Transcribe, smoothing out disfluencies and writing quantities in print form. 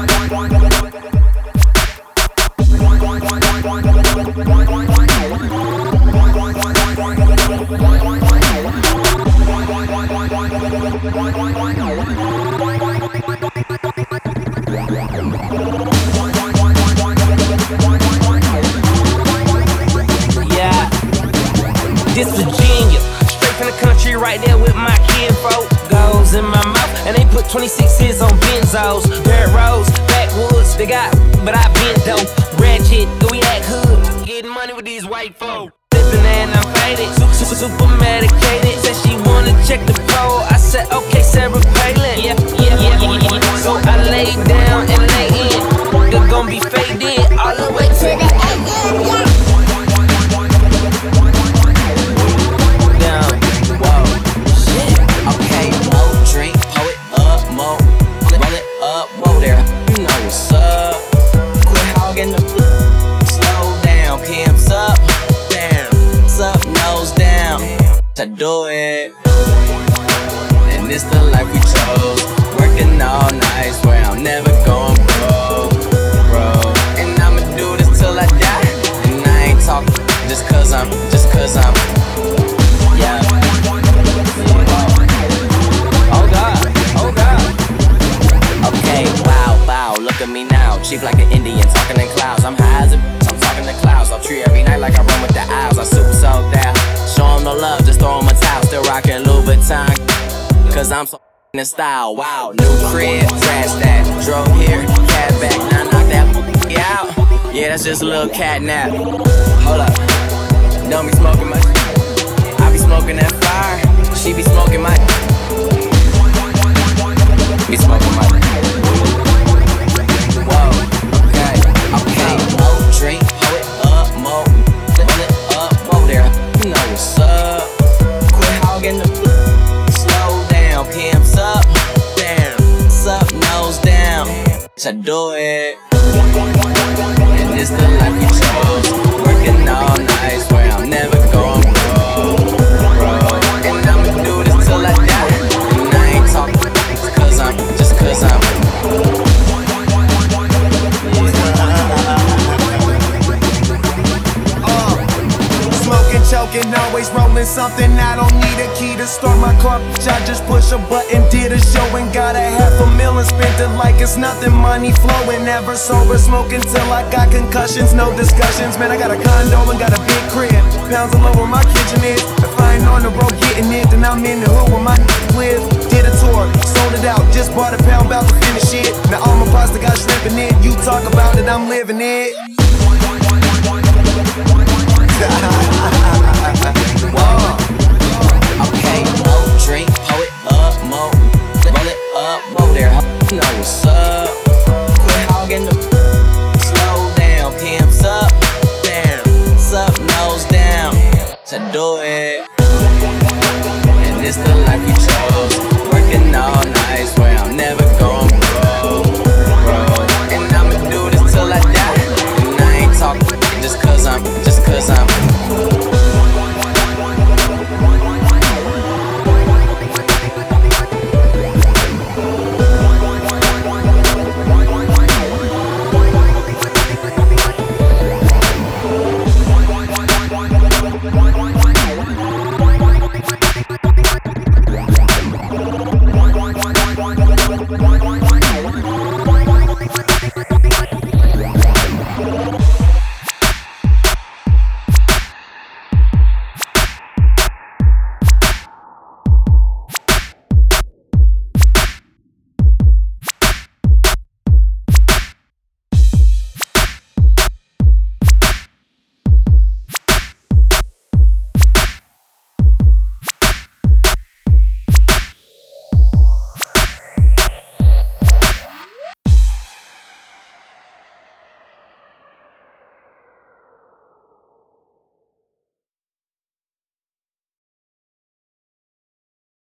This Virginia, straight from the country, right there with my kinfolk. Goes in my mouth, and they put 26s on benzos. Dirt roads, backwoods, they got, but I been dope. Ratchet, we act hood, getting money with these white folk. Living and I'm faded, super medicated. Said she wanna check the pole, I said okay, Sarah Palin. Yeah. So I laid down and lay in. You're gonna be faded all the way to the end. I do it, and it's the life we chose. Working all night, swear I'm never going broke, bro. And I'ma do this till I die. And I ain't talking just cause I'm, yeah. Oh God. Okay, wow, look at me now. Cheap like an Indian, talking in clouds. I'm high as a bitch, I'm talking to clouds. I'll treat every night like I run with the owls. I super soaked out. Show 'em no love, just throw 'em a towel. Still rockin' Louis Vuitton, cause I'm so in style. Wow, new crib, trash that. Drove here, cat back, now knock that out. Yeah, that's just a little cat nap. Hold up, don't be smoking my I be smoking that fire, she be smoking my be smoking my whoa, okay, more drink, pull it up, more, roll it up, whoa there. You know what's up. Quit hogging the slow down. Pimps up, down. Sup, nose down. I do it, and it's the life we chose. Working all night, swear I'm never going broke, bro. And I'ma do this till I die. And I ain't talking just cause I'm choking, always rolling something. I don't need a key to start my car. I just push a button, did a show and got $500,000. Spent it like it's nothing, money flowing. Never sober, smoking till I got concussions. No discussions, man, I got a condo and got a big crib. Pounds all over my kitchen is. If I ain't on the road getting it, then I'm in the hood where my live. Did a tour, sold it out, just bought a pound, about to finish it. Now all my pasta got shrimp in it. You talk about it, I'm living it. Okay, more drink, pull it up, more, roll it up, whoa there. You know what's up.